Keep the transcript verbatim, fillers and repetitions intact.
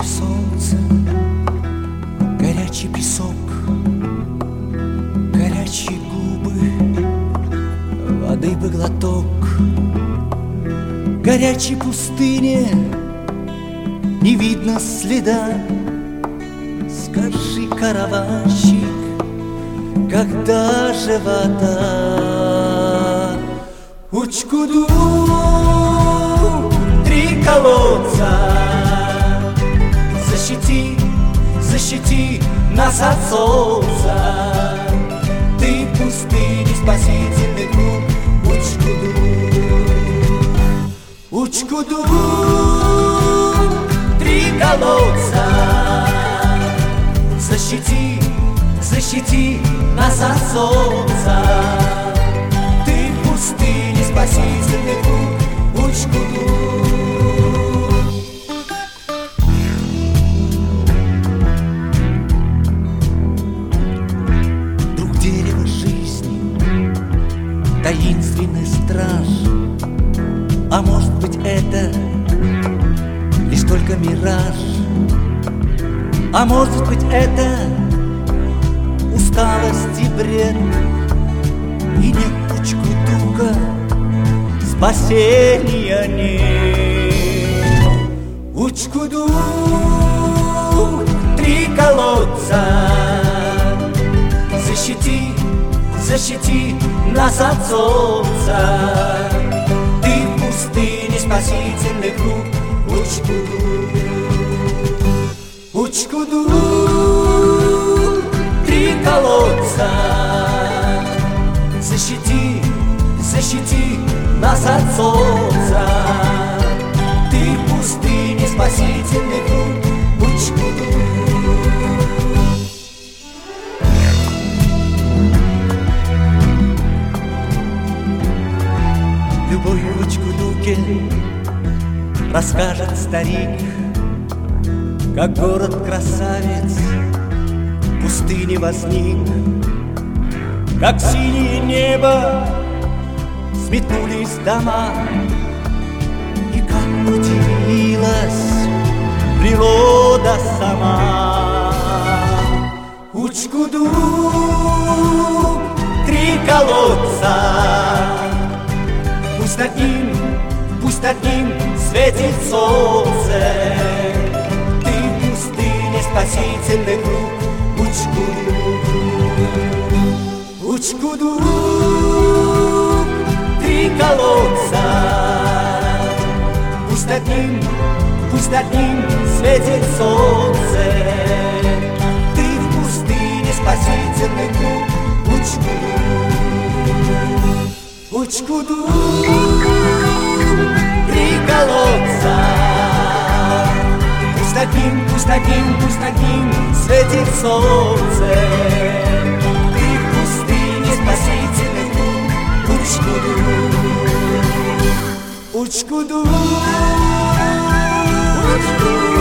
в солнце, горячий песок, горячие губы, воды бы глоток. Горячей пустыне не видно следа. Скажи, караванщик, когда же вода? Учкуду, три колодца, защити, защити нас от солнца. Ты пустыни, спасительный круг. Учкуду, Учкуду, три колодца, защити, защити нас от солнца. Ты пустыни, спасительный круг. Учкуду. Друг дерева жизни, таинственный страж. А может быть, это лишь только мираж. А может быть, это усталость и бред. И нет Учкудука, спасения нет. Учкуду, три колодца, защити, защити нас от солнца. Ты в пустыне, спасительный круг. Учкуду, Учкуду, три колодца, защити, защити нас от солнца. Ты в пустыне, спасительный круг. Учкуду. Любовь в Учкудуке расскажет старик, как город-красавец в пустыне возник, как синее небо сметнулись дома, и как удивилась природа сама. Учкуду, три колодца, пусть над ним, пусть над ним светит солнце. Ты в пустыне, спасительный круг. Учкуду, Учкуду, три колодца, пусть над ним, пусть над ним светит солнце. Ты в пустыне, спасительный круг. Учкуду, Учкуду, три колодца, пусть над ним, пусть над ним, пусть над ним светит солнце. Ты в пустыне, спасительный круг. Учкуду, Учкуду, Учкуду.